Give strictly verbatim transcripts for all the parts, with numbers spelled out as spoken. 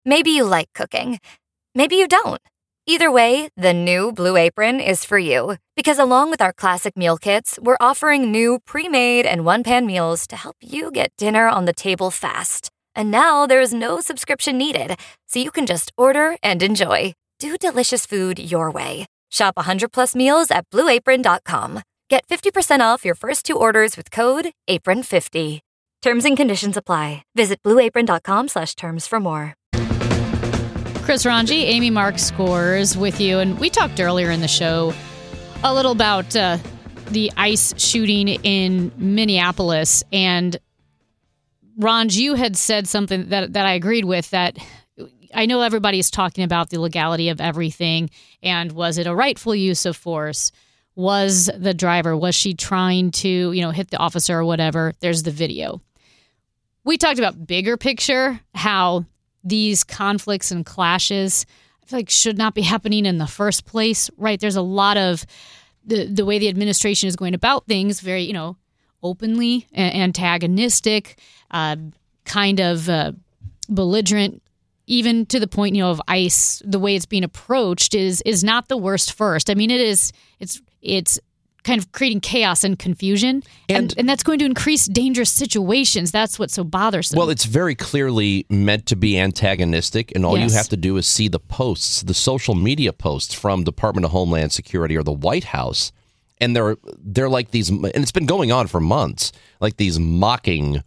Maybe you like cooking. Maybe you don't. Either way, the new Blue Apron is for you. Because along with our classic meal kits, we're offering new pre-made and one-pan meals to help you get dinner on the table fast. And now there's no subscription needed, so you can just order and enjoy. Do delicious food your way. Shop one hundred plus meals at blue apron dot com. Get fifty percent off your first two orders with code apron fifty. Terms and conditions apply. Visit blue apron dot com slash terms for more. Chris Ranji, Amy Marks scores with you. And we talked earlier in the show a little about uh, the ICE shooting in Minneapolis. And Ranj, you had said something that, that I agreed with, that I know everybody's talking about the legality of everything. And was it a rightful use of force? Was the driver, was she trying to, you know, hit the officer or whatever? There's the video. We talked about bigger picture, how these conflicts and clashes, I feel like, should not be happening in the first place, right? There's a lot of the the way the administration is going about things, very, you know, openly antagonistic, uh, kind of uh, belligerent, even to the point, you know, of ICE. The way it's being approached is is not the worst first. I mean, it is. It's it's. kind of creating chaos and confusion. And, and and that's going to increase dangerous situations. That's what's so bothersome. Well, it's very clearly meant to be antagonistic, and all yes. you have to do is see the posts, the social media posts from Department of Homeland Security or the White House, and they're they're like these, and it's been going on for months, like these mocking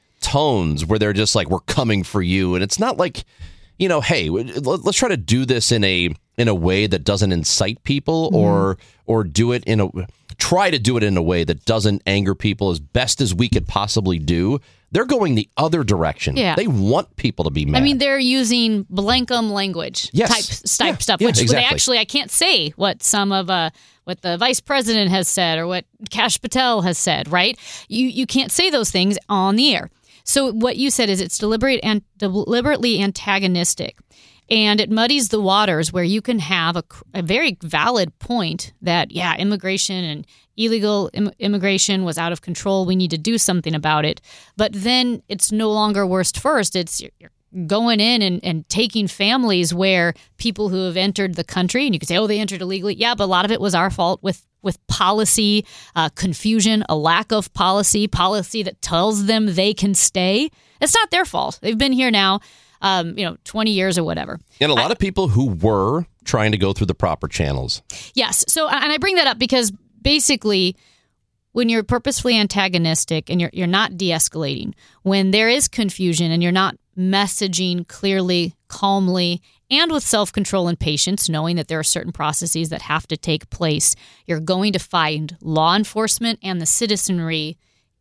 tones where they're just like, we're coming for you. And it's not like, you know, hey, let's try to do this in a in a way that doesn't incite people, or mm. or do it in a try to do it in a way that doesn't anger people as best as we could possibly do. They're going the other direction. Yeah. They want people to be mad. I mean, they're using blankum language yes. type, type yeah. stuff, yeah, which exactly. they actually, I can't say what some of uh, what the vice president has said or what Kash Patel has said, right? You you can't say those things on the air. So what you said is it's deliberate and deliberately antagonistic. And it muddies the waters where you can have a, a very valid point that, yeah, immigration and illegal im- immigration was out of control. We need to do something about it. But then it's no longer worst first. It's you're going in and, and taking families where people who have entered the country, and you could say, oh, they entered illegally. Yeah, but a lot of it was our fault with with policy, uh, confusion, a lack of policy, policy that tells them they can stay. It's not their fault. They've been here now. Um, you know, twenty years or whatever. And a lot I, of people who were trying to go through the proper channels. Yes. So, and I bring that up because basically when you're purposefully antagonistic and you're you're not de-escalating, when there is confusion and you're not messaging clearly, calmly, and with self-control and patience, knowing that there are certain processes that have to take place, you're going to find law enforcement and the citizenry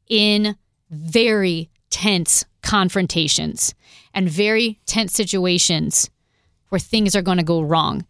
in very tense confrontations and very tense situations where things are going to go wrong.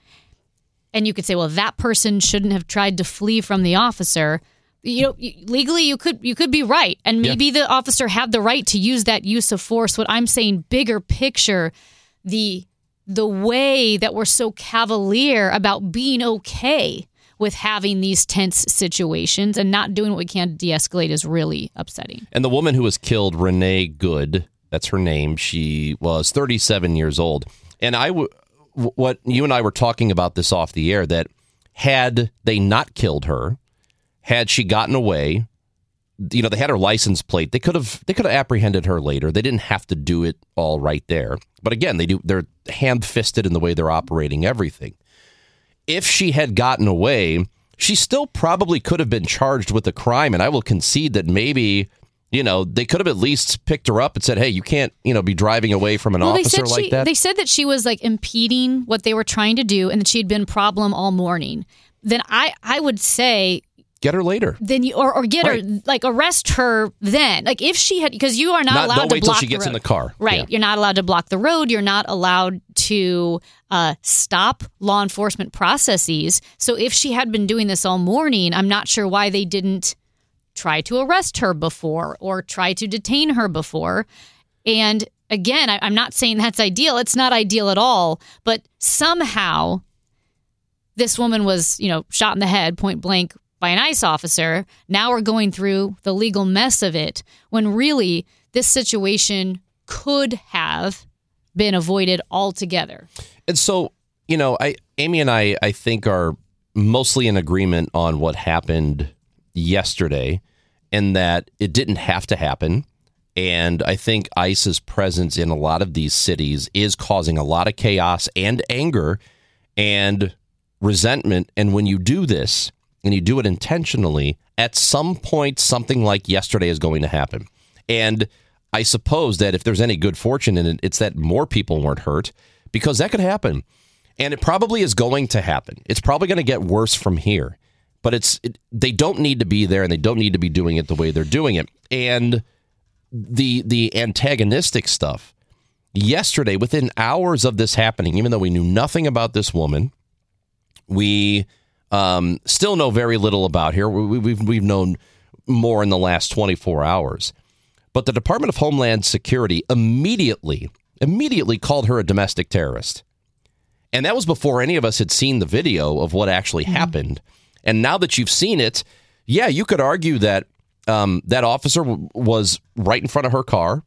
And you could say, well, that person shouldn't have tried to flee from the officer. You know, legally, you could you could be right. And maybe yeah. the officer had the right to use that use of force. What I'm saying, bigger picture, the the way that we're so cavalier about being okay with having these tense situations and not doing what we can to de-escalate is really upsetting. And the woman who was killed, Renee Good, that's her name. She was thirty-seven years old. And I, w- what you and I were talking about this off the air, that had they not killed her, had she gotten away, you know, they had her license plate. They could have they could have apprehended her later. They didn't have to do it all right there. But again, they do. They're ham-fisted in the way they're operating everything. If she had gotten away, she still probably could have been charged with a crime. And I will concede that maybe, you know, they could have at least picked her up and said, hey, you can't, you know, be driving away from an well, officer like she, that. They said that she was like impeding what they were trying to do and that she had been a problem all morning. Then I, I would say, get her later. Then you or, or get right. her, like arrest her then. Like if she had, because you are not, not allowed don't to wait block till she gets the in the car. Right. Yeah. You're not allowed to block the road. You're not allowed to uh, stop law enforcement processes. So if she had been doing this all morning, I'm not sure why they didn't try to arrest her before or try to detain her before. And again, I, I'm not saying that's ideal. It's not ideal at all. But somehow this woman was, you know, shot in the head, point blank, by an ICE officer. Now we're going through the legal mess of it when really this situation could have been avoided altogether. And so, you know, I Amy and I, I think, are mostly in agreement on what happened yesterday and that it didn't have to happen. And I think ICE's presence in a lot of these cities is causing a lot of chaos and anger and resentment. And when you do this and you do it intentionally, at some point, something like yesterday is going to happen. And I suppose that if there's any good fortune in it, it's that more people weren't hurt, because that could happen. And it probably is going to happen. It's probably going to get worse from here. But it's it, they don't need to be there, and they don't need to be doing it the way they're doing it. And the the antagonistic stuff yesterday, within hours of this happening, even though we knew nothing about this woman, we um, still know very little about her. We, we've we've known more in the last twenty-four hours. But the Department of Homeland Security immediately immediately called her a domestic terrorist. And that was before any of us had seen the video of what actually mm-hmm. happened. And now that you've seen it, yeah, you could argue that um, that officer w- was right in front of her car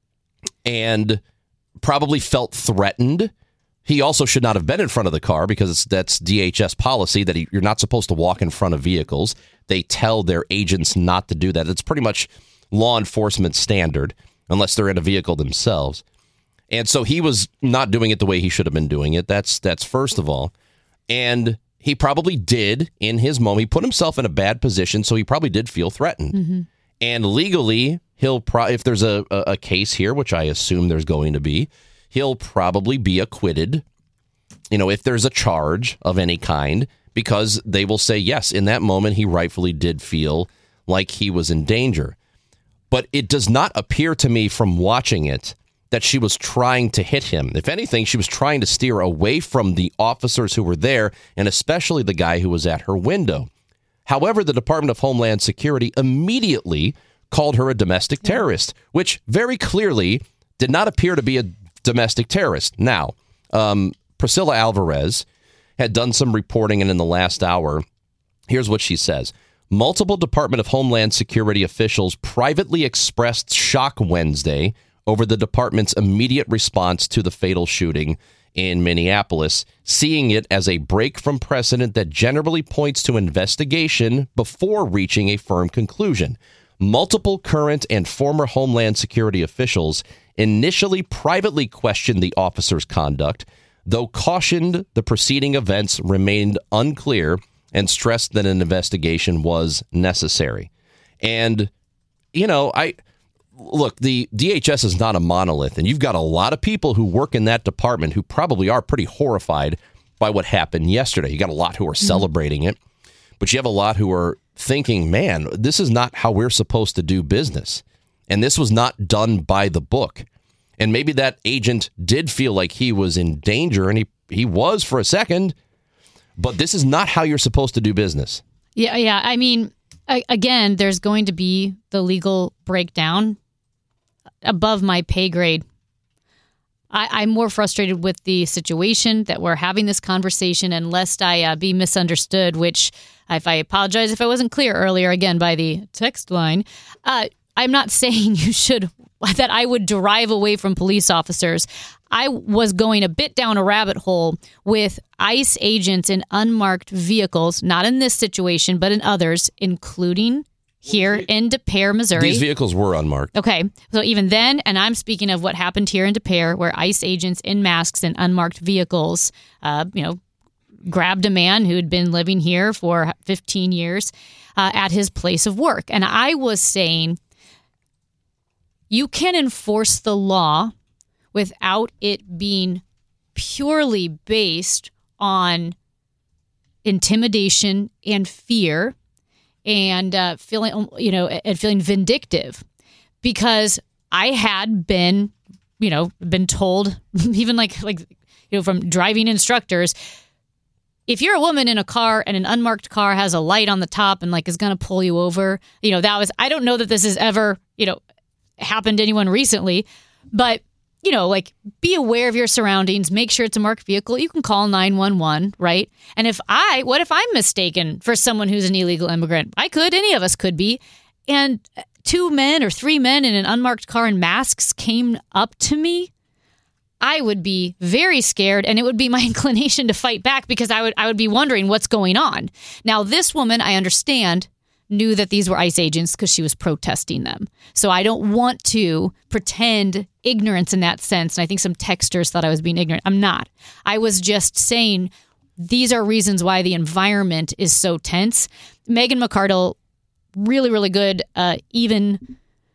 and probably felt threatened. He also should not have been in front of the car, because it's, that's D H S policy that he, you're not supposed to walk in front of vehicles. They tell their agents not to do that. It's pretty much law enforcement standard, unless they're in a vehicle themselves. And so he was not doing it the way he should have been doing it. That's that's first of all. And he probably did in his moment. He put himself in a bad position, so he probably did feel threatened. Mm-hmm. And legally, he'll pro- if there's a, a, a case here, which I assume there's going to be, he'll probably be acquitted, you know, if there's a charge of any kind, because they will say, yes, in that moment, he rightfully did feel like he was in danger. But it does not appear to me from watching it that she was trying to hit him. If anything, she was trying to steer away from the officers who were there, and especially the guy who was at her window. However, the Department of Homeland Security immediately called her a domestic terrorist, which very clearly did not appear to be a domestic terrorist. Now, um, Priscilla Alvarez had done some reporting, and in the last hour, here's what she says. Multiple Department of Homeland Security officials privately expressed shock Wednesday over the department's immediate response to the fatal shooting in Minneapolis, seeing it as a break from precedent that generally points to investigation before reaching a firm conclusion. Multiple current and former Homeland Security officials initially privately questioned the officer's conduct, though cautioned the preceding events remained unclear and stressed that an investigation was necessary. And, you know, I... Look, the D H S is not a monolith, and you've got a lot of people who work in that department who probably are pretty horrified by what happened yesterday. You got a lot who are celebrating it, but you have a lot who are thinking, man, this is not how we're supposed to do business. And this was not done by the book. And maybe that agent did feel like he was in danger, and he, he was for a second, but this is not how you're supposed to do business. Yeah, yeah. I mean, I, again, there's going to be the legal breakdown above my pay grade. I, I'm more frustrated with the situation that we're having this conversation, and lest I uh, be misunderstood, which if I apologize if I wasn't clear earlier, again, by the text line, uh, I'm not saying you should, that I would drive away from police officers. I was going a bit down a rabbit hole with ICE agents in unmarked vehicles, not in this situation, but in others, including here in Des Peres, Missouri. These vehicles were unmarked. Okay. So even then, and I'm speaking of what happened here in Des Peres, where ICE agents in masks and unmarked vehicles, uh, you know, grabbed a man who had been living here for fifteen years uh, at his place of work. And I was saying, you can enforce the law without it being purely based on intimidation and fear and uh, feeling, you know, and feeling vindictive, because I had been, you know, been told, even like, like, you know, from driving instructors, if you're a woman in a car and an unmarked car has a light on the top and like is going to pull you over, you know, that was, I don't know that this has ever, you know, happened to anyone recently, but you know, like, be aware of your surroundings, make sure it's a marked vehicle. You can call nine one one, right? And if I, what if I'm mistaken for someone who's an illegal immigrant? I could, any of us could be. And two men or three men in an unmarked car in masks came up to me. I would be very scared, and it would be my inclination to fight back because I would I would be wondering what's going on. Now, this woman, I understand, knew that these were ICE agents because she was protesting them. So I don't want to pretend ignorance in that sense. And I think some texters thought I was being ignorant. I'm not. I was just saying these are reasons why the environment is so tense. Megan McArdle, really, really good, uh, even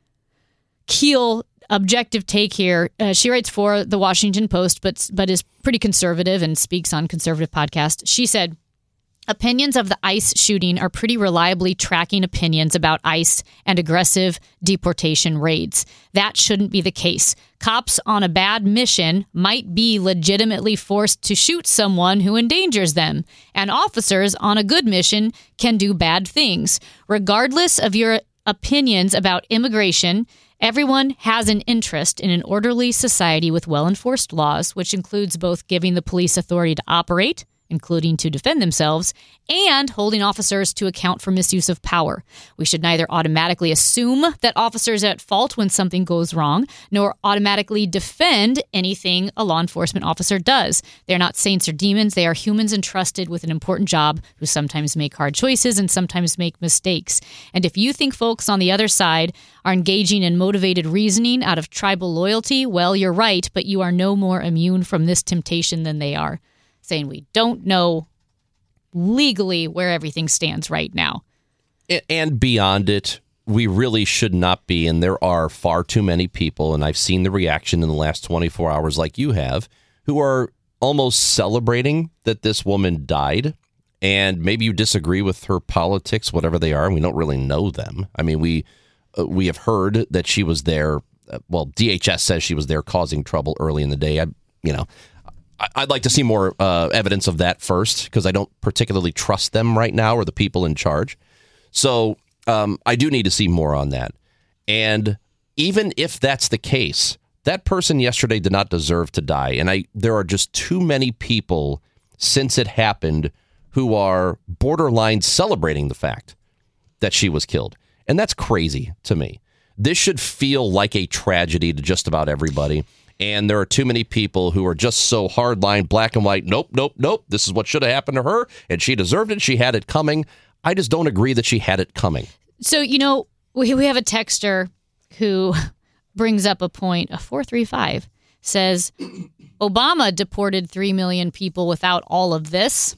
keel objective take here. Uh, she writes for the Washington Post, but but is pretty conservative and speaks on conservative podcasts. She said, opinions of the ICE shooting are pretty reliably tracking opinions about ICE and aggressive deportation raids. That shouldn't be the case. Cops on a bad mission might be legitimately forced to shoot someone who endangers them, and officers on a good mission can do bad things. Regardless of your opinions about immigration, everyone has an interest in an orderly society with well-enforced laws, which includes both giving the police authority to operate, including to defend themselves, and holding officers to account for misuse of power. We should neither automatically assume that officers are at fault when something goes wrong, nor automatically defend anything a law enforcement officer does. They're not saints or demons. They are humans entrusted with an important job who sometimes make hard choices and sometimes make mistakes. And if you think folks on the other side are engaging in motivated reasoning out of tribal loyalty, well, you're right, but you are no more immune from this temptation than they are. Saying we don't know legally where everything stands right now. And beyond it, we really should not be. And there are far too many people, and I've seen the reaction in the last twenty-four hours like you have, who are almost celebrating that this woman died. And maybe you disagree with her politics, whatever they are, and we don't really know them. I mean, we uh, we have heard that she was there. Uh, well, D H S says she was there causing trouble early in the day. I, you know, I'd like to see more uh, evidence of that first, because I don't particularly trust them right now or the people in charge. So um, I do need to see more on that. And even if that's the case, that person yesterday did not deserve to die. And I there are just too many people since it happened who are borderline celebrating the fact that she was killed. And that's crazy to me. This should feel like a tragedy to just about everybody. And there are too many people who are just so hardline, black and white. Nope, nope, nope. This is what should have happened to her, and she deserved it. She had it coming. I just don't agree that she had it coming. So, you know, we we have a texter who brings up a point. A four three five says, Obama deported three million people without all of this.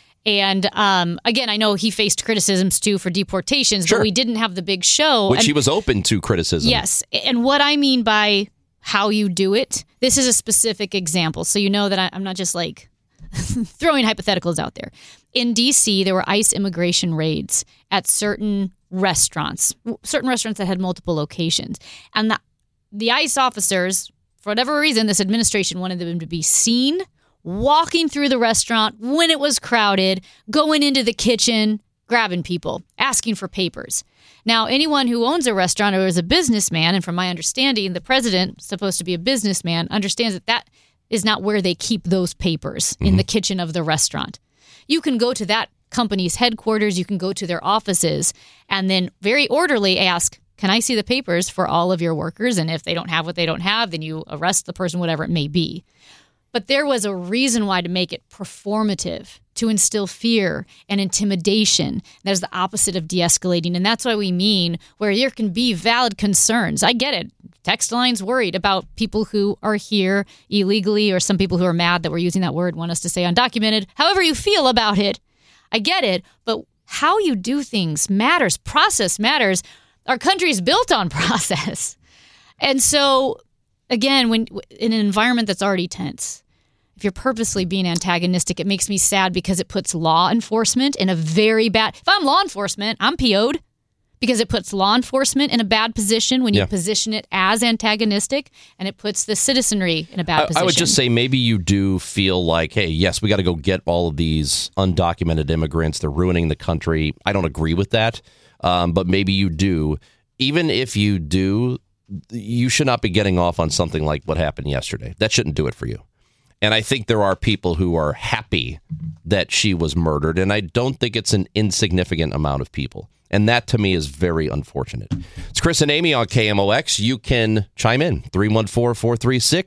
And um, again, I know he faced criticisms, too, for deportations, sure. but we didn't have the big show. Which and, he was open to criticism. Yes. And what I mean by how you do it, this is a specific example. So you know that I, I'm not just like throwing hypotheticals out there. In D C, there were ICE immigration raids at certain restaurants, certain restaurants that had multiple locations. And the, the ICE officers, for whatever reason, this administration wanted them to be seen walking through the restaurant when it was crowded, going into the kitchen, grabbing people, asking for papers. Now, anyone who owns a restaurant or is a businessman, and from my understanding, the president, supposed to be a businessman, understands that that is not where they keep those papers, mm-hmm. in the kitchen of the restaurant. You can go to that company's headquarters, you can go to their offices, and then very orderly ask, can I see the papers for all of your workers? And if they don't have what they don't have, then you arrest the person, whatever it may be. But there was a reason why to make it performative, to instill fear and intimidation. That is the opposite of de-escalating. And that's why we mean where there can be valid concerns. I get it. Text line's worried about people who are here illegally, or some people who are mad that we're using that word, want us to say undocumented. However you feel about it, I get it. But how you do things matters. Process matters. Our country is built on process. And so, again, when in an environment that's already tense, if you're purposely being antagonistic, it makes me sad because it puts law enforcement in a very bad... If I'm law enforcement, I'm P O'd because it puts law enforcement in a bad position when you yeah. position it as antagonistic, and it puts the citizenry in a bad I, position. I would just say maybe you do feel like, hey, yes, we got to go get all of these undocumented immigrants. They're ruining the country. I don't agree with that, um, but maybe you do. Even if you do, you should not be getting off on something like what happened yesterday. That shouldn't do it for you. And I think there are people who are happy that she was murdered, and I don't think it's an insignificant amount of people. And that, to me, is very unfortunate. It's Chris and Amy on K M O X. You can chime in, three one four, four three six,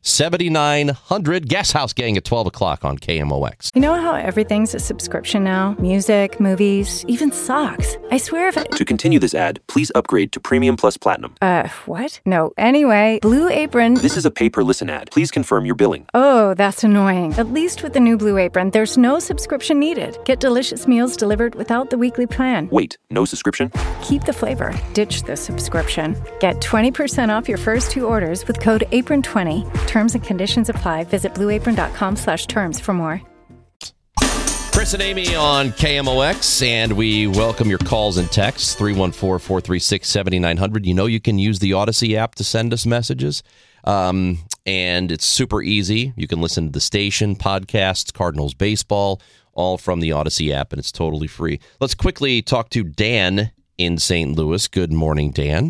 seventy-nine hundred. Gas House Gang at twelve o'clock on K M O X. You know how everything's a subscription now? Music, movies, even socks. I swear if I... To continue this ad, please upgrade to Premium Plus Platinum. Uh, what? No. Anyway, Blue Apron... This is a pay-per-listen ad. Please confirm your billing. Oh, that's annoying. At least with the new Blue Apron, there's no subscription needed. Get delicious meals delivered without the weekly plan. Wait, no subscription? Keep the flavor. Ditch the subscription. Get twenty percent off your first two orders with code apron twenty. Terms and conditions apply. Visit blueapron.com slash terms for more. Chris and Amy on K M O X, and we welcome your calls and texts, three one four, four three six, seven nine zero zero. You know you can use the Odyssey app to send us messages, um, and it's super easy. You can listen to the station, podcasts, Cardinals baseball, all from the Odyssey app, and it's totally free. Let's quickly talk to Dan in Saint Louis. Good morning, Dan.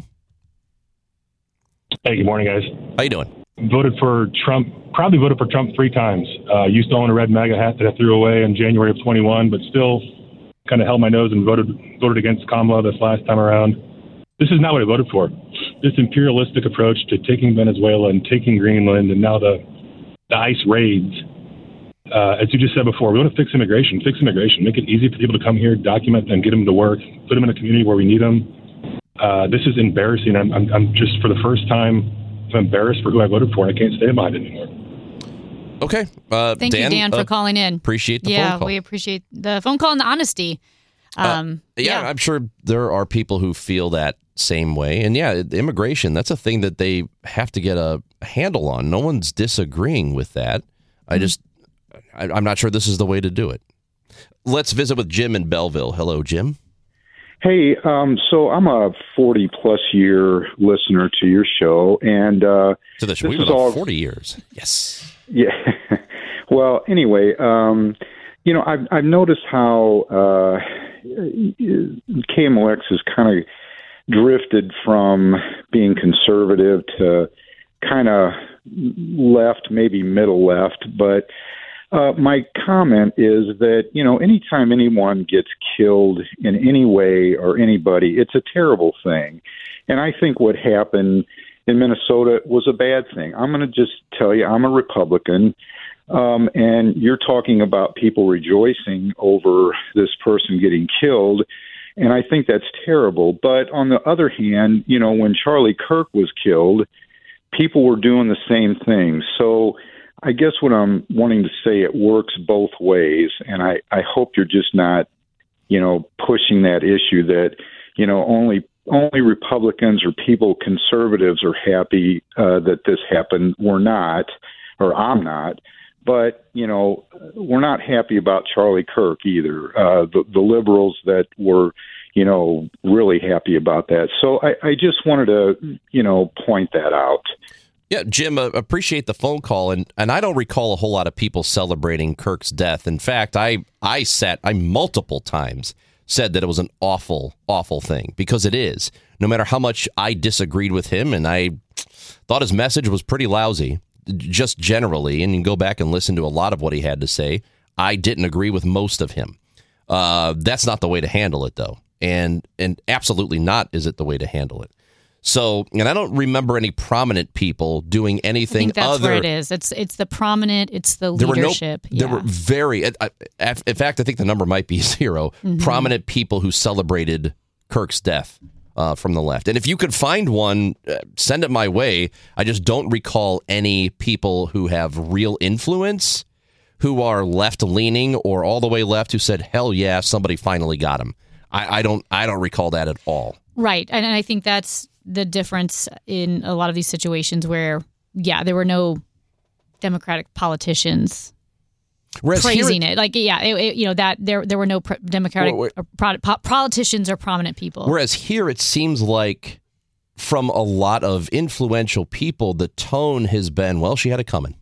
Hey, good morning, guys. How you doing? Voted for Trump, probably voted for Trump three times. Uh, used to own a red MAGA hat that I threw away in January of twenty-one, but still kind of held my nose and voted voted against Kamala this last time around. This is not what I voted for. This imperialistic approach to taking Venezuela and taking Greenland and now the, the ICE raids. Uh, as you just said before, we want to fix immigration, fix immigration, make it easy for people to come here, document them, get them to work, put them in a community where we need them. Uh, this is embarrassing. I'm, I'm, I'm just, for the first time, I'm embarrassed for who I voted for. I can't stand behind it anymore. Okay. Uh, Thank Dan, you, Dan, for uh, appreciate in. Appreciate the yeah, phone call. we appreciate the phone call and the honesty. Um, uh, yeah, yeah, I'm sure there are people who feel that same way. And yeah, immigration, that's a thing that they have to get a handle on. No one's disagreeing with that. I just, I, I'm not sure this is the way to do it. Let's visit with Jim in Belleville. Hello, Jim. Hey, um, so I'm a forty plus year listener to your show, and uh, to the show, this we is were all forty years. Yes. Yeah. Well, anyway, um, you know, I've I've noticed how uh, K M O X has kind of drifted from being conservative to kind of left, maybe middle left, but. Uh, my comment is that, you know, anytime anyone gets killed in any way or anybody, it's a terrible thing. And I think what happened in Minnesota was a bad thing. I'm going to just tell you, I'm a Republican, um, and you're talking about people rejoicing over this person getting killed, and I think that's terrible. But on the other hand, you know, when Charlie Kirk was killed, people were doing the same thing. So I guess what I'm wanting to say, it works both ways, and I, I hope you're just not, you know, pushing that issue that, you know, only only Republicans or people, conservatives are happy uh, that this happened. We're not, or I'm not, but, you know, we're not happy about Charlie Kirk either. Uh, the, the liberals that were, you know, really happy about that. So I, I just wanted to, you know, point that out. Yeah, Jim, uh, appreciate the phone call, and, and I don't recall a whole lot of people celebrating Kirk's death. In fact, I I sat, I multiple times said that it was an awful, awful thing, because it is. No matter how much I disagreed with him, and I thought his message was pretty lousy, just generally, and you can go back and listen to a lot of what he had to say, I didn't agree with most of him. Uh, that's not the way to handle it, though, and and absolutely not is it the way to handle it. So, and I don't remember any prominent people doing anything I think that's other. where it is. It's it's the prominent. It's the there leadership. Were no, there yeah. were very. In fact, I think the number might be zero mm-hmm. prominent people who celebrated Kirk's death uh, from the left. And if you could find one, uh, send it my way. I just don't recall any people who have real influence, who are left leaning or all the way left, who said, "Hell yeah, somebody finally got him." I, I don't. I don't recall that at all. Right, and I think that's the difference in a lot of these situations where, yeah, there were no Democratic politicians Whereas praising it. it. Like, yeah, it, it, you know, that there there were no pro- Democratic wait, wait. Or pro- politicians or prominent people. Whereas here it seems like from a lot of influential people, the tone has been, well, she had it coming.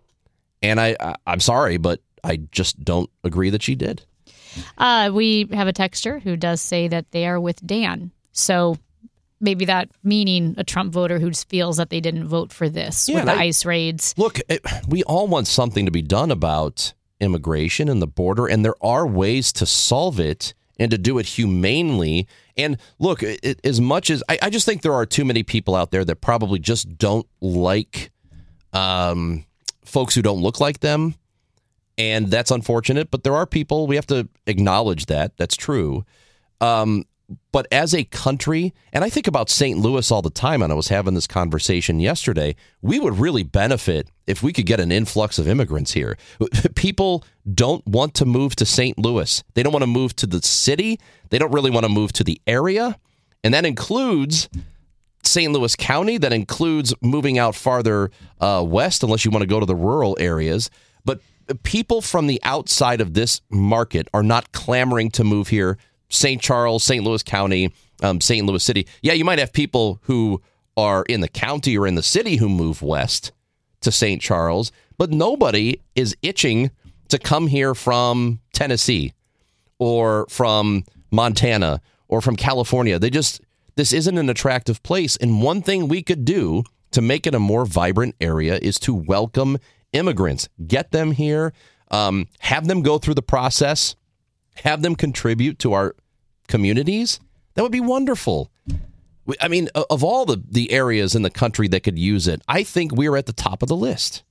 And I, I, I'm sorry, but I just don't agree that she did. Uh, we have a texter who does say that they are with Dan. So maybe that meaning a Trump voter who just feels that they didn't vote for this yeah, with the I, ICE raids. Look, it, we all want something to be done about immigration and the border, and there are ways to solve it and to do it humanely. And look, it, as much as I, I just think there are too many people out there that probably just don't like um, folks who don't look like them. And that's unfortunate, but there are people, we have to acknowledge that. That's true. Um, but as a country, and I think about Saint Louis all the time, and I was having this conversation yesterday, we would really benefit if we could get an influx of immigrants here. People don't want to move to Saint Louis. They don't want to move to the city. They don't really want to move to the area. And that includes Saint Louis County. That includes moving out farther uh, west, unless you want to go to the rural areas. But people from the outside of this market are not clamoring to move here. Saint Charles, Saint Louis County, um, Saint Louis City. Yeah, you might have people who are in the county or in the city who move west to Saint Charles, but nobody is itching to come here from Tennessee or from Montana or from California. They just, this isn't an attractive place. And one thing we could do to make it a more vibrant area is to welcome immigrants, get them here, um, have them go through the process, have them contribute to our communities. That would be wonderful. I mean, of all the, the areas in the country that could use it, I think we're at the top of the list.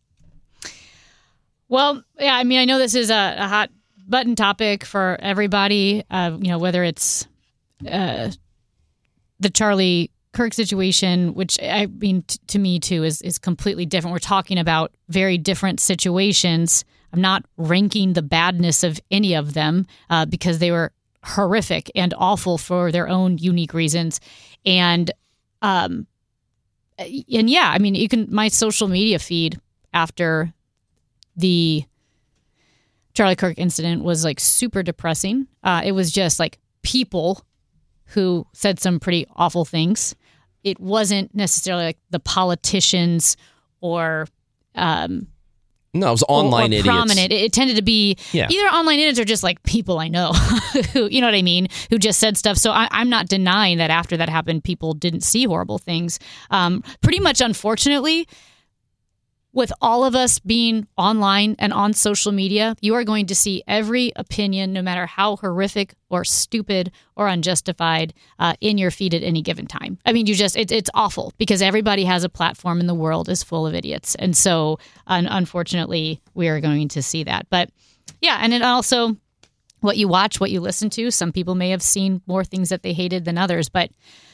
Well, yeah, I mean, I know this is a, a hot button topic for everybody, uh, you know, whether it's uh, the Charlie Kirk situation, which I mean, t- to me, too, is, is completely different. We're talking about very different situations. I'm not ranking the badness of any of them uh, because they were horrific and awful for their own unique reasons. And, um, and yeah, I mean, you can, my social media feed after the Charlie Kirk incident was like super depressing. Uh, it was just like people who said some pretty awful things. It wasn't necessarily like the politicians or, um, no, it was online or, or idiots. Prominent. It, it tended to be yeah. either online idiots or just like people I know who, you know what I mean, who just said stuff. So I, I'm not denying that after that happened, people didn't see horrible things. Um, pretty much, unfortunately, with all of us being online and on social media, you are going to see every opinion, no matter how horrific or stupid or unjustified, uh, in your feed at any given time. I mean, you just, it, it's awful because everybody has a platform and the world is full of idiots. And so, un- unfortunately, we are going to see that. But yeah, and it also, what you watch, what you listen to, some people may have seen more things that they hated than others. But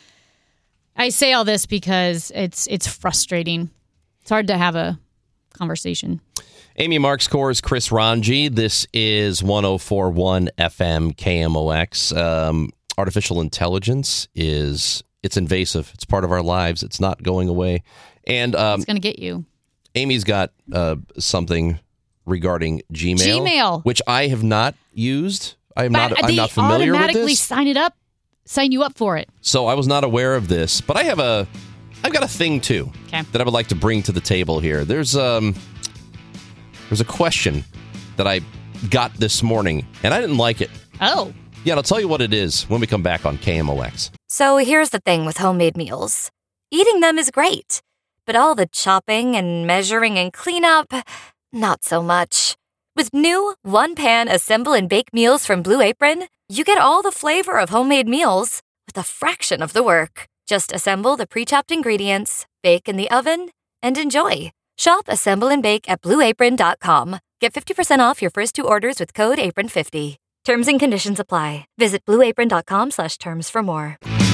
I say all this because it's it's frustrating. It's hard to have a conversation. Amy Mark scores Chris Ranji. This is one oh four point one F M K M O X. Um, artificial intelligence is, it's invasive. It's part of our lives. It's not going away. And um, it's going to get you. Amy's got uh, something regarding Gmail, Gmail, which I have not used. I am but not. I'm not familiar with this. Automatically sign it up, sign you up for it. So I was not aware of this, but I have a. I've got a thing, too, okay, that I would like to bring to the table here. There's um, there's a question that I got this morning, and I didn't like it. Oh. Yeah, and I'll tell you what it is when we come back on K M O X. So here's the thing with homemade meals. Eating them is great, but all the chopping and measuring and cleanup, not so much. With new one-pan assemble and bake meals from Blue Apron, you get all the flavor of homemade meals with a fraction of the work. Just assemble the pre-chopped ingredients, bake in the oven, and enjoy. Shop, assemble, and bake at blue apron dot com. Get fifty percent off your first two orders with code apron fifty. Terms and conditions apply. Visit blue apron dot com slash terms for more.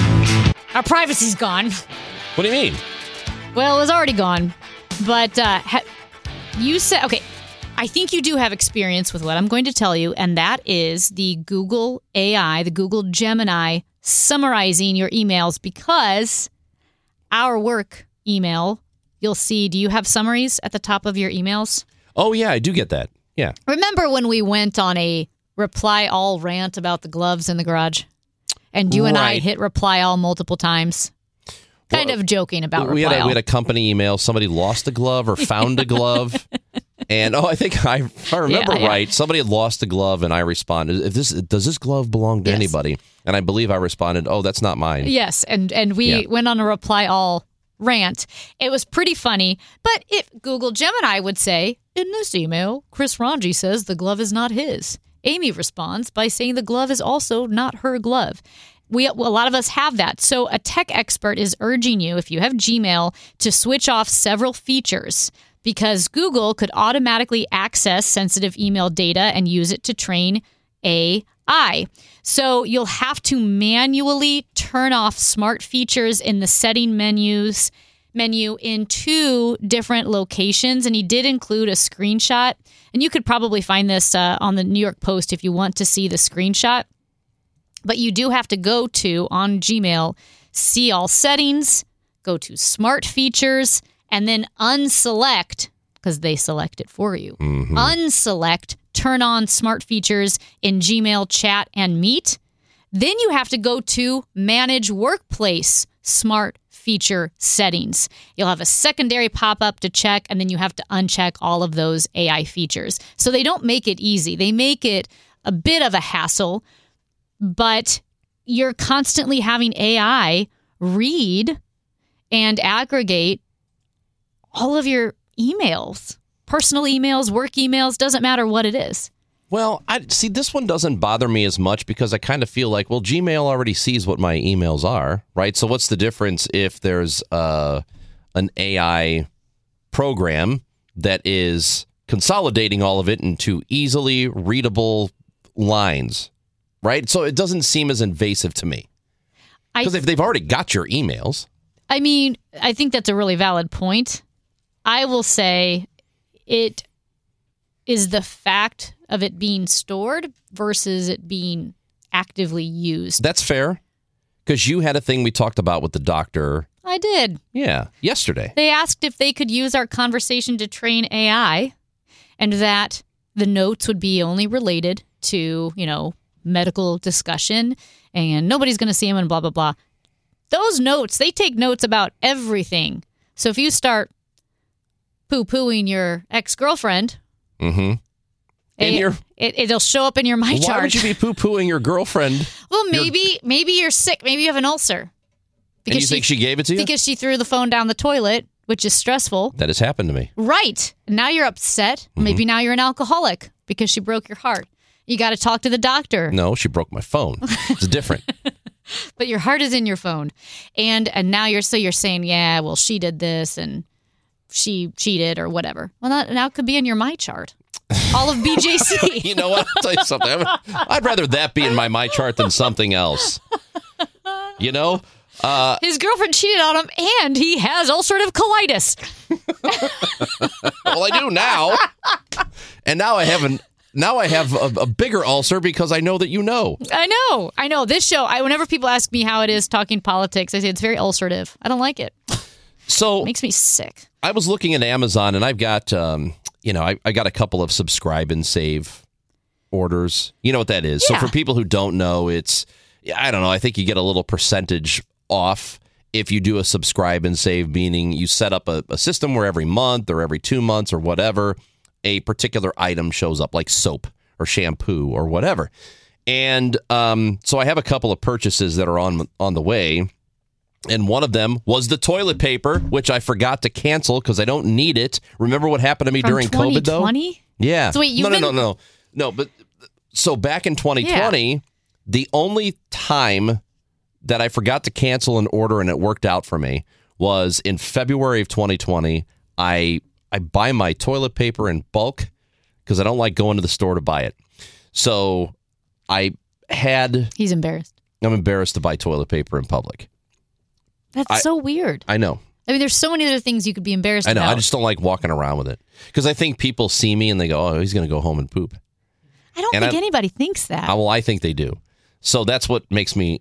Our privacy's gone. What do you mean? Well, it was already gone. But uh, ha- you said, okay, I think you do have experience with what I'm going to tell you, and that is the Google A I, the Google Gemini, summarizing your emails, because our work email, you'll see, do you have summaries at the top of your emails? Oh, yeah, I do get that. Yeah. Remember when we went on a reply all rant about the gloves in the garage? And you and right. I hit reply all multiple times. Kind well, of joking about we reply had a, all. We had a company email. Somebody lost a glove or found a glove. And, oh, I think I, if I remember yeah, yeah. right, somebody had lost a glove, and I responded, "If this does this glove belong to yes. anybody?" And I believe I responded, "Oh, that's not mine." Yes, and, and we yeah. went on a reply all rant. It was pretty funny, but if Google Gemini would say, in this email, Chris Ranji says the glove is not his. Amy responds by saying the glove is also not her glove. We, a lot of us have that. So a tech expert is urging you, if you have Gmail, to switch off several features because Google could automatically access sensitive email data and use it to train A I. So you'll have to manually turn off smart features in the setting menus menu in two different locations. And he did include a screenshot. And you could probably find this uh, on the New York Post if you want to see the screenshot. But you do have to go to, on Gmail, see all settings, go to smart features, and then unselect, because they select it for you, mm-hmm. unselect, turn on smart features in Gmail, Chat, and Meet. Then you have to go to manage workplace smart feature settings. You'll have a secondary pop-up to check, and then you have to uncheck all of those A I features. So they don't make it easy. They make it a bit of a hassle, but you're constantly having A I read and aggregate all of your emails, personal emails, work emails, doesn't matter what it is. Well, I see this one doesn't bother me as much because I kind of feel like, well, Gmail already sees what my emails are, right? So what's the difference if there's uh, an A I program that is consolidating all of it into easily readable lines, right? So it doesn't seem as invasive to me. Because if they've already got your emails. I mean, I think that's a really valid point. I will say it is the fact of it being stored versus it being actively used. That's fair. Because you had a thing we talked about with the doctor. I did. Yeah, yesterday. They asked if they could use our conversation to train A I and that the notes would be only related to, you know, medical discussion and nobody's going to see them and blah, blah, blah. Those notes, they take notes about everything. So if you start poo-pooing your ex-girlfriend, mm-hmm. it, your, it, it'll show up in your My Chart. Why would you be poo-pooing your girlfriend? Well, maybe your, maybe you're sick. Maybe you have an ulcer. Because and you she, think she gave it to you? Because she threw the phone down the toilet, which is stressful. That has happened to me. Right. Now you're upset. Mm-hmm. Maybe now you're an alcoholic because she broke your heart. You got to talk to the doctor. No, she broke my phone. It's different. But your heart is in your phone. And and now you're so you're saying, yeah, well, she did this and she cheated or whatever. Well, that now it could be in your My Chart. All of B J C. You know what? I'll tell you something. I'd rather that be in my My Chart than something else. You know? Uh, His girlfriend cheated on him and he has ulcerative colitis. Well, I do now. And now I haven't. Now I have a, a bigger ulcer because I know that you know. I know. I know. This show, I whenever people ask me how it is talking politics, I say it's very ulcerative. I don't like it. So it makes me sick. I was looking at Amazon and I've got, um, you know, I, I got a couple of subscribe and save orders. You know what that is. Yeah. So for people who don't know, it's, I don't know, I think you get a little percentage off if you do a subscribe and save, meaning you set up a, a system where every month or every two months or whatever, a particular item shows up, like soap or shampoo or whatever. And um, so I have a couple of purchases that are on on the way. And one of them was the toilet paper, which I forgot to cancel because I don't need it. Remember what happened to me From during COVID, though? twenty twenty? Yeah. So wait, you've no, no, been... no, no, no. But so back in twenty twenty, yeah. The only time that I forgot to cancel an order and it worked out for me was in February of twenty twenty. I I buy my toilet paper in bulk because I don't like going to the store to buy it. So I had... He's embarrassed. I'm embarrassed to buy toilet paper in public. That's I, so weird. I know. I mean, there's so many other things you could be embarrassed I know. about. I just don't like walking around with it because I think people see me and they go, oh, he's going to go home and poop. I don't and think I, anybody thinks that. I, well, I think they do. So that's what makes me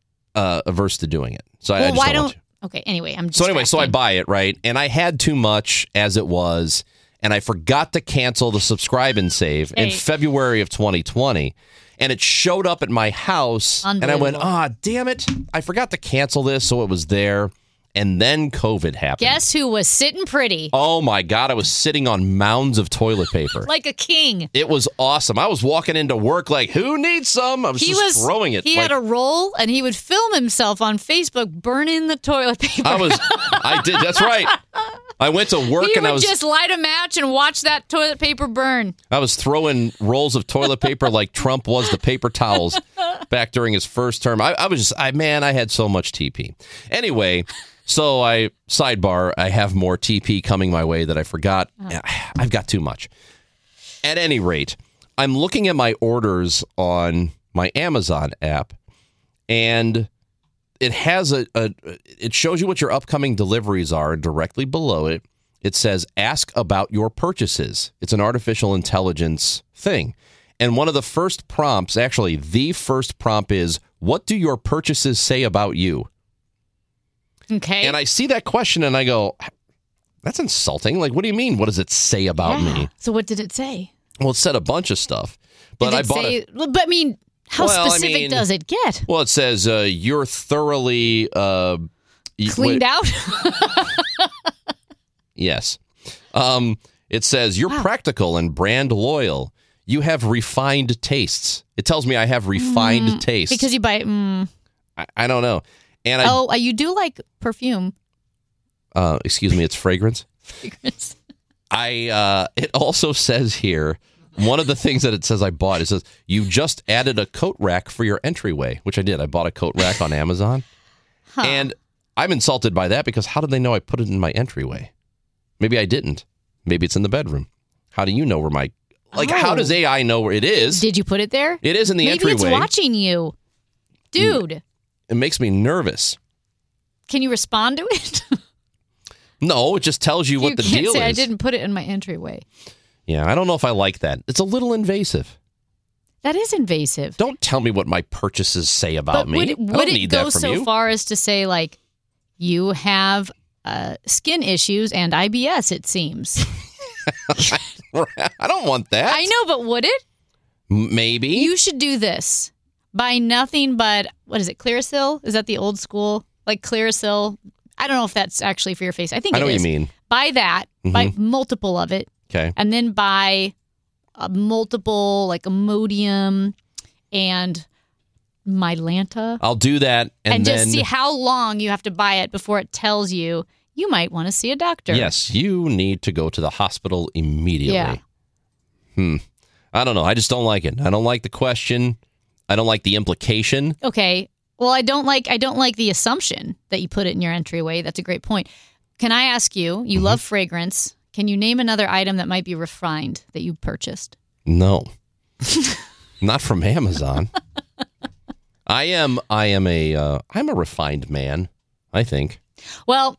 uh, averse to doing it. So well, I, I just why don't, don't want to. Okay, anyway, I'm So anyway, so I buy it, right? And I had too much as it was, and I forgot to cancel the subscribe and save hey. in February of twenty twenty. And it showed up at my house, and I went, ah, oh, damn it. I forgot to cancel this, so it was there. And then COVID happened. Guess who was sitting pretty? Oh, my God. I was sitting on mounds of toilet paper. Like a king. It was awesome. I was walking into work like, who needs some? I was he just was, throwing it. He like, had a roll, and he would film himself on Facebook burning the toilet paper. I was, I did. That's right. I went to work he and would I was just light a match and watch that toilet paper burn. I was throwing rolls of toilet paper like Trump was the paper towels back during his first term. I, I was just, I man, I had so much T P. Anyway, So I, sidebar, I have more T P coming my way that I forgot. Oh. I've got too much. At any rate, I'm looking at my orders on my Amazon app, and it has a, a it shows you what your upcoming deliveries are. Directly below it, it says, ask about your purchases. It's an artificial intelligence thing. And one of the first prompts, actually, the first prompt is, what do your purchases say about you? Okay. And I see that question and I go, that's insulting. Like, what do you mean? What does it say about yeah. me? So what did it say? Well, it said a bunch of stuff. But did it I bought say, it. But I mean, how well, specific I mean, does it get? Well, it says uh, you're thoroughly uh, cleaned out. Yes. Um, it says you're wow. practical and brand loyal. You have refined tastes. It tells me I have refined mm, tastes. Because you buy... Mm. I, I don't know. And I, oh, you do like perfume. Uh, excuse me, it's fragrance? Fragrance. I. Uh, it also says here, one of the things that it says I bought, it says, you just added a coat rack for your entryway, which I did. I bought a coat rack on Amazon. Huh. And I'm insulted by that because how did they know I put it in my entryway? Maybe I didn't. Maybe it's in the bedroom. How do you know where my... Like, oh. how does A I know where it is? Did you put it there? It is in the Maybe entryway. Maybe it's watching you. Dude. It makes me nervous. Can you respond to it? No, it just tells you, you what the can't deal say, is. I didn't put it in my entryway. Yeah, I don't know if I like that. It's a little invasive. That is invasive. Don't tell me what my purchases say about but me. Would it, would I don't it need go that from so you. far as to say, like, you have uh, skin issues and I B S, it seems? I don't want that. I know, but would it? Maybe. You should do this. Buy nothing but, what is it, Clearasil? Is that the old school? Like Clearasil? I don't know if that's actually for your face. I think I know it is. what you mean. Buy that. Mm-hmm. Buy multiple of it. Okay. And then buy a multiple, like Imodium and Mylanta. I'll do that. And, and then, just see how long you have to buy it before it tells you you might want to see a doctor. Yes, you need to go to the hospital immediately. Yeah. Hmm. I don't know. I just don't like it. I don't like the question. I don't like the implication. Okay. Well, I don't like I don't like the assumption that you put it in your entryway. That's a great point. Can I ask you, you mm-hmm. love fragrance. Can you name another item that might be refined that you purchased? No. Not from Amazon. I am I am a uh, I'm a refined man, I think. Well,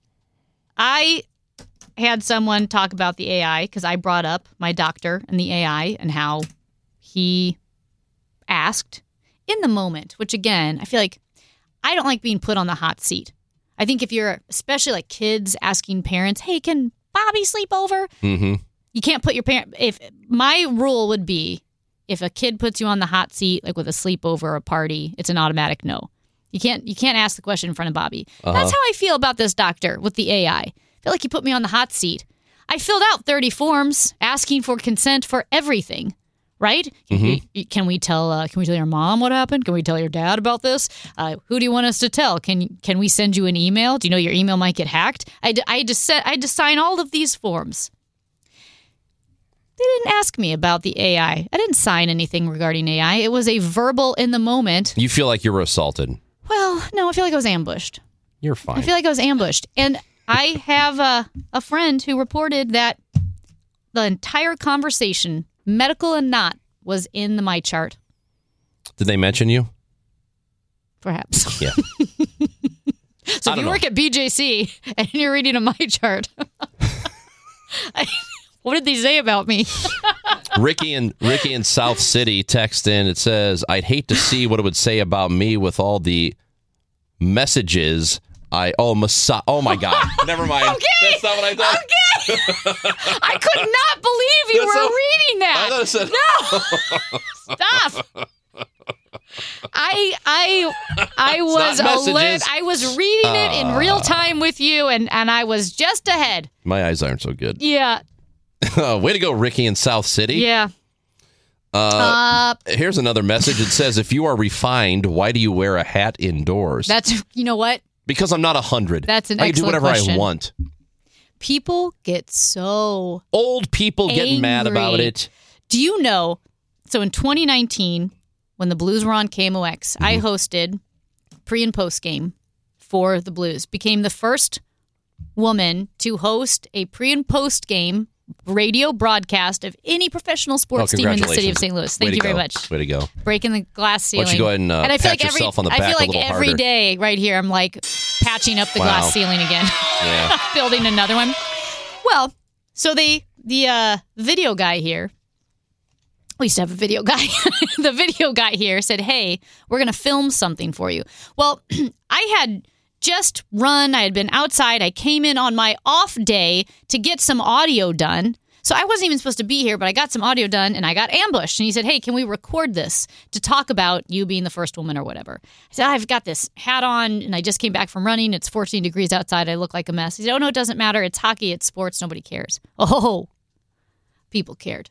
I had someone talk about the A I because I brought up my doctor and the A I and how he asked in the moment, which again, I feel like I don't like being put on the hot seat. I think if you're, especially like kids asking parents, hey, can Bobby sleep over? Mm-hmm. You can't put your parent, if my rule would be, if a kid puts you on the hot seat, like with a sleepover or a party, it's an automatic no. You can't, you can't ask the question in front of Bobby. Uh-huh. That's how I feel about this doctor with the A I. I feel like he put me on the hot seat. I filled out thirty forms asking for consent for everything. Right? Mm-hmm. Can we tell? Uh, can we tell your mom what happened? Can we tell your dad about this? Uh, who do you want us to tell? Can Can we send you an email? Do you know your email might get hacked? I, d- I just said I just sign all of these forms. They didn't ask me about the A I. I didn't sign anything regarding A I. It was a verbal in the moment. You feel like you were assaulted. Well, no, I feel like I was ambushed. You're fine. I feel like I was ambushed, and I have a a friend who reported that the entire conversation, medical and not, was in the My Chart. Did they mention you? Perhaps. Yeah. So if you know. work at B J C and you're reading a My Chart, I, what did they say about me? Ricky and Ricky in South City text in. It says, "I'd hate to see what it would say about me with all the messages I oh massa- oh my god never mind okay. That's not what I thought. Okay. I could not believe you That's were so, reading that. I said, no. Stop. I I I was alert. I was reading uh, it in real time with you, and, and I was just ahead. My eyes aren't so good. Yeah. Way to go, Ricky in South City. Yeah. Uh, uh, here's another message. It says, if you are refined, why do you wear a hat indoors? That's, you know what? Because I'm not a hundred. That's an I can do excellent whatever question. I want. People get so Old people angry. get mad about it. Do you know, so in twenty nineteen, when the Blues were on K M O X, mm-hmm. I hosted pre and post game for the Blues. Became the first woman to host a pre and post game radio broadcast of any professional sports oh, team in the city of Saint Louis. Thank Way you to very go. much. Way to go. Breaking the glass ceiling. Why don't you go ahead and, uh, and I feel pat like every, yourself on the back I feel a like little every harder. day right here, I'm like patching up the Wow. glass ceiling again. Yeah. Building another one. Well, so they, the uh, video guy here, we used to have a video guy. The video guy here said, hey, we're going to film something for you. Well, I had just run. I had been outside. I came in on my off day to get some audio done. So I wasn't even supposed to be here, but I got some audio done and I got ambushed. And he said, hey, can we record this to talk about you being the first woman or whatever? I said, I've got this hat on and I just came back from running. It's fourteen degrees outside. I look like a mess. He said, oh, no, it doesn't matter. It's hockey. It's sports. Nobody cares. Oh, people cared.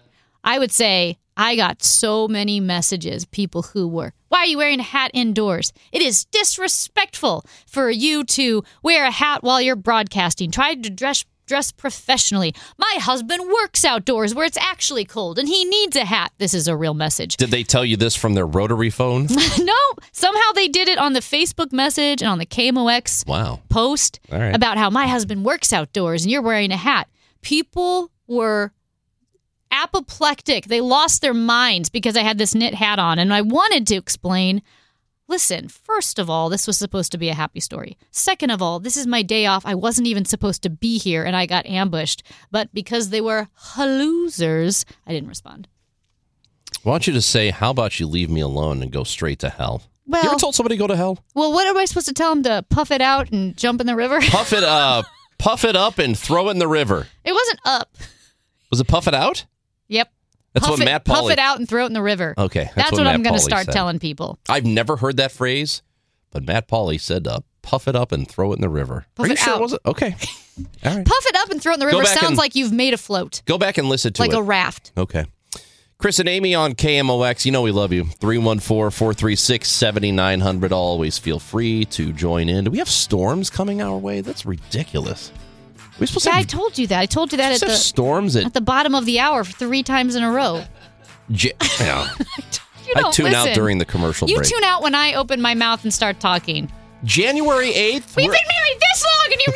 I would say I got so many messages, people who were, why are you wearing a hat indoors? It is disrespectful for you to wear a hat while you're broadcasting. Try to dress dress professionally. My husband works outdoors where it's actually cold and he needs a hat. This is a real message. Did they tell you this from their rotary phone? No. Somehow they did it on the Facebook message and on the K M O X Wow. post All right. about how my husband works outdoors and you're wearing a hat. People were apoplectic. They lost their minds because I had this knit hat on. And I wanted to explain, listen, first of all, this was supposed to be a happy story. Second of all, this is my day off. I wasn't even supposed to be here and I got ambushed. But because they were losers, I didn't respond. Why don't you just say, how about you leave me alone and go straight to hell? Well, you ever told somebody to go to hell? Well, what am I supposed to tell them, to puff it out and jump in the river? Puff it up, puff it up and throw it in the river. It wasn't up. Was it puff it out? Yep. That's puff what it, Matt Puff Pauley- it out and throw it in the river. Okay. That's, That's, what, what, Matt I'm going to Pauley start said. telling people. I've never heard that phrase, but Matt Pauley said, uh, puff it up and throw it in the river. Puff Are you it sure out. it wasn't? Okay. All right. Puff it up and throw it in the Go river back sounds and- like you've made a float. Go back and listen to Like it. a raft. Okay. Chris and Amy on K M O X. You know we love you. three one four, four three six, seven nine zero zero. Always feel free to join in. Do we have storms coming our way? That's ridiculous. Are we supposed Yeah, to I have, told you that. I told you that at supposed to have the, storms at, at the bottom of the hour three times in a row. J- yeah. You I don't tune out listen. during the commercial You break. tune out when I open my mouth and start talking. January eighth. We've we're- been married this long and you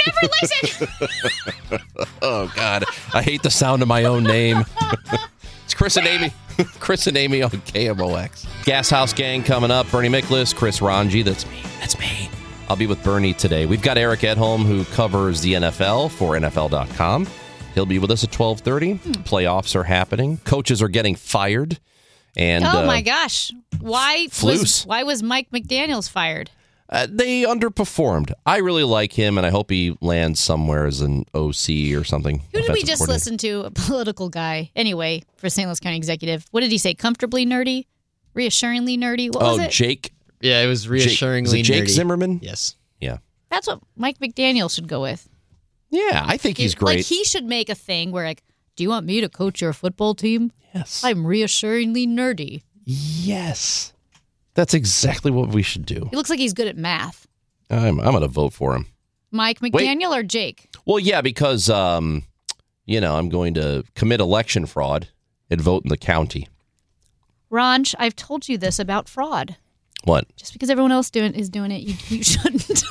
never listen. Oh, God. I hate the sound of my own name. It's Chris and Amy. Chris and Amy on K M O X. Gas House Gang coming up. Bernie Miklasz, Chris Ranji. That's me. That's me. I'll be with Bernie today. We've got Eric Edholm, who covers the N F L for N F L dot com. He'll be with us at twelve thirty. Hmm. Playoffs are happening. Coaches are getting fired. And Oh, uh, my gosh. Why was, Flus. why was Mike McDaniels fired? Uh, they underperformed. I really like him, and I hope he lands somewhere as an O C or something. Who did we offensive just coordinator. listen to? A political guy. Anyway, for Saint Louis County Executive. What did he say? Comfortably nerdy? Reassuringly nerdy? What Oh, was it? Jake. Yeah, it was reassuringly Jake, is it Jake nerdy. Zimmerman? Yes. Yeah. That's what Mike McDaniel should go with. Yeah, I think he's great. Like, he should make a thing where, like, do you want me to coach your football team? Yes. I'm reassuringly nerdy. Yes. That's exactly what we should do. He looks like he's good at math. I'm, I'm going to vote for him. Mike McDaniel or Jake? Well, yeah, because, um, you know, I'm going to commit election fraud and vote in the county. Ranj, I've told you this about fraud. What? Just because everyone else doing is doing it, you, you shouldn't.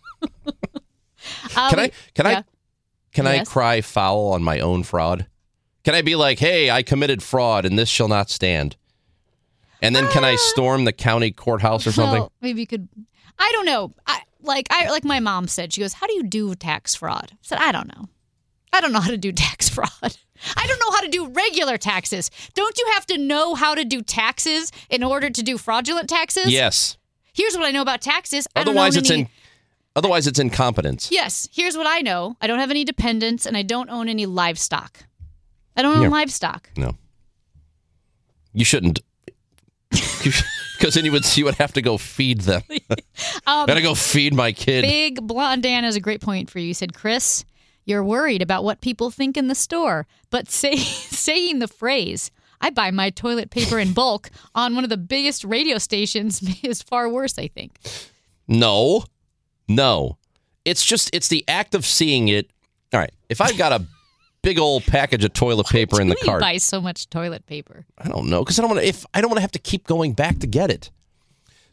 uh, Can we- I can yeah. I can Yes. I cry foul on my own fraud? Can I be like, "Hey, I committed fraud and this shall not stand." And then can I storm the county courthouse or something? Well, maybe you could. I don't know. I like I like my mom said. She goes, "How do you do tax fraud?" I said, "I don't know. I don't know how to do tax fraud. I don't know how to do regular taxes. Don't you have to know how to do taxes in order to do fraudulent taxes?" Yes. Here's what I know about taxes. I don't Otherwise own it's any- in otherwise it's incompetence. Yes. Here's what I know. I don't have any dependents, and I don't own any livestock. I don't own Yeah. livestock. No. You shouldn't. Because then you would you would have to go feed them. Um, Gotta go feed my kid. Big Blonde Dan has a great point for you. He said, Chris, you're worried about what people think in the store, but say, saying the phrase, I buy my toilet paper in bulk on one of the biggest radio stations is far worse, I think. No. No. It's just it's the act of seeing it. All right. If I've got a big old package of toilet paper in the Why do cart. you buy so much toilet paper? I don't know because I don't want to. If I don't want to have to keep going back to get it.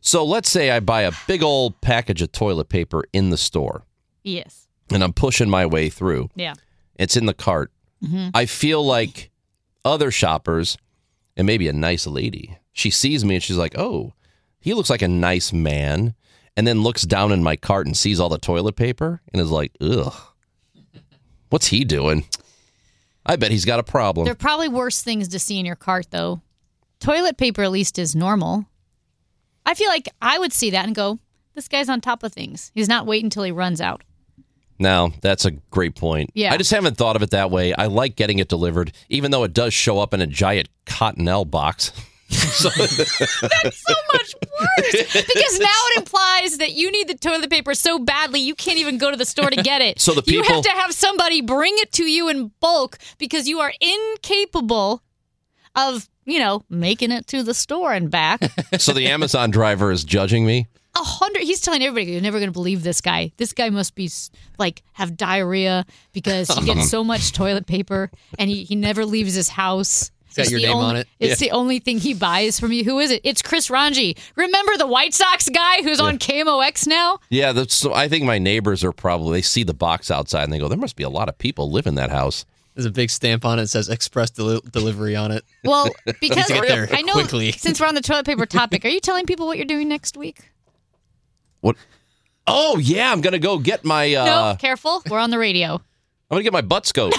So let's say I buy a big old package of toilet paper in the store. Yes. And I'm pushing my way through. Yeah. It's in the cart. Mm-hmm. I feel like other shoppers, and maybe a nice lady, she sees me and she's like, oh, he looks like a nice man. And then looks down in my cart and sees all the toilet paper and is like, ugh, what's he doing? I bet he's got a problem. There are probably worse things to see in your cart, though. Toilet paper, at least, is normal. I feel like I would see that and go, this guy's on top of things. He's not waiting until he runs out. No, that's a great point. Yeah. I just haven't thought of it that way. I like getting it delivered, even though it does show up in a giant Cottonelle box. So that's so much worse because now it implies that you need the toilet paper so badly you can't even go to the store to get it. So the people, you have to have somebody bring it to you in bulk because you are incapable of, you know, making it to the store and back. So the Amazon driver is judging me. A hundred. He's telling everybody, you're never going to believe this guy. This guy must be like have diarrhea because he gets so much toilet paper and he, he never leaves his house. It's got your name only, on it. It's yeah. the only thing he buys from you. Who is it? It's Chris Ranji. Remember the White Sox guy who's yeah. on K M O X now? Yeah, that's, so I think my neighbors are probably, they see the box outside and they go, there must be a lot of people live in that house. There's a big stamp on it that says express del- delivery on it. Well, because get there I know, quickly. Since we're on the toilet paper topic, are you telling people what you're doing next week? What? Oh, yeah, I'm going to go get my... Uh, no, careful. We're on the radio. I'm going to get my butt scoped.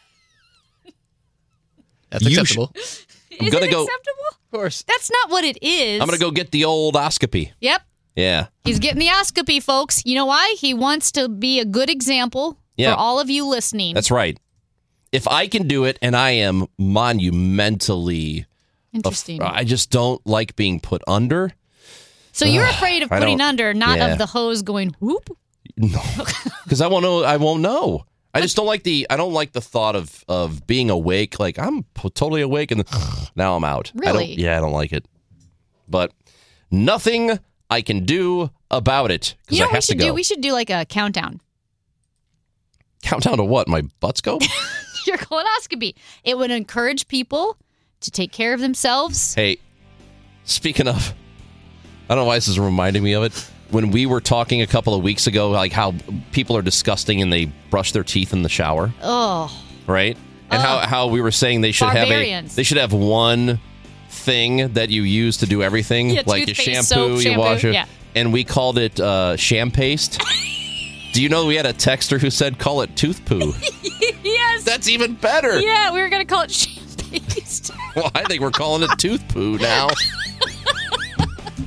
That's acceptable. Sh- I'm is gonna it go, acceptable? Of course. That's not what it is. I'm going to go get the old oscopy. Yep. Yeah. He's getting the oscopy, folks. You know why? He wants to be a good example yeah. for all of you listening. That's right. If I can do it, and I am monumentally... Interesting. Af- I just don't like being put under. So you're afraid of putting under, not yeah. of the hose going whoop? No. Because I won't know. I won't know. I just don't like the. I don't like the thought of, of being awake. Like I'm p- totally awake and now I'm out. Really? I don't, yeah, I don't like it. But nothing I can do about it because You know I what we have to should go. do? We should do like a countdown. Countdown to what? My butt scope? Your colonoscopy. It would encourage people to take care of themselves. Hey, speaking of, I don't know why this is reminding me of it. When we were talking a couple of weeks ago, like how people are disgusting and they brush their teeth in the shower. Oh. Right? And oh. how, how we were saying they should Barbarians. have a they should have one thing that you use to do everything. Yeah, like you toothpaste, shampoo, soap, you shampoo, wash it. yeah. And we called it uh, shampaste. Do you know we had a texter who said call it tooth poo? Yes. That's even better. Yeah, we were going to call it shampaste. Well, I think we're calling it tooth poo now.